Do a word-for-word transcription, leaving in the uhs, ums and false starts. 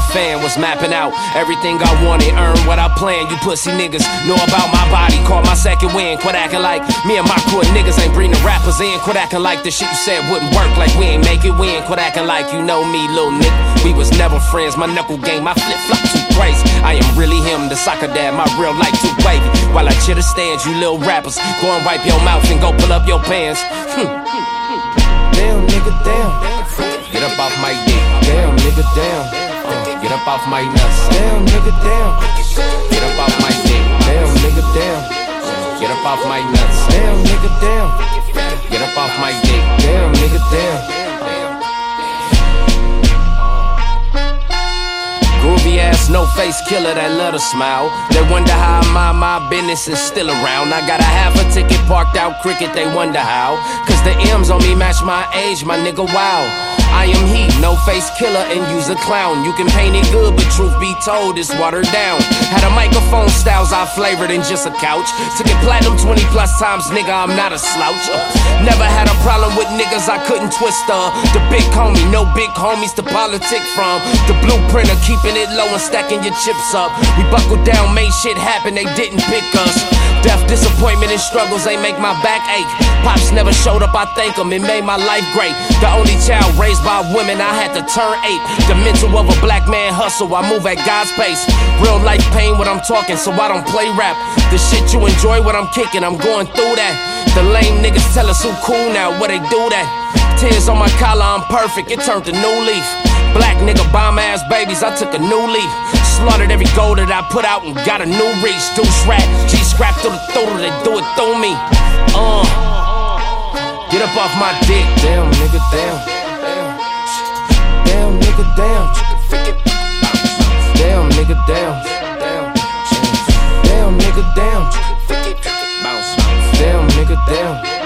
fan was mapping out everything I wanted, earn what I planned. You pussy niggas know about my body, caught my second win. Quit acting like me and my crew of niggas ain't bring the rappers in. Quit acting like the shit you said wouldn't work, like we ain't make it win. Quit acting like you know me, little nigga. We was never friends, my knuckle game, my flip flop too crazy. I am really him, the soccer dad, my real life too wavy. While I chitter stands, you little rappers, go and wipe your mouth and go pull up your pants. Hmm. Damn, nigga, damn. Get up off my dick. Damn, nigga, damn. Uh, get up off my nuts. Damn, nigga, damn. Get up off my dick. Damn, nigga, damn. Get up off my nuts. Damn, nigga, damn. Get up off my dick. Damn, nigga, damn. Groovy ass, no face killer that let her smile. They wonder how I mind my business and still around. I got a half a ticket parked out cricket, they wonder how. Cause the M's on me match my age, my nigga, wow. I am he, no face killer and use a clown. You can paint it good, but truth be told, it's watered down. Had a microphone styles I flavored in just a couch. Took it platinum twenty plus times, nigga, I'm not a slouch. uh, Never had a problem with niggas I couldn't twist uh The big homie, no big homies to politic from. The blueprint of keeping it low and stacking your chips up. We buckled down, made shit happen, they didn't pick us. Death, disappointment, and struggles, they make my back ache. Pops never showed up, I thank him, it made my life great. The only child raised by women, I had to turn eight. The mental of a black man hustle, I move at God's pace. Real life pain when I'm talking, so I don't play rap. The shit you enjoy when I'm kicking, I'm going through that. The lame niggas tell us who cool now, where they do that. Tears on my collar, I'm perfect, it turned to new leaf. Black nigga bomb ass babies, I took a new leaf. Slaughtered every goal that I put out and got a new reach. Deuce rat, G scrap through the throat, they do it through me. Uh, get up off my dick, damn nigga, damn. Damn nigga, damn. Damn nigga, damn. Damn nigga, damn. Damn nigga, damn.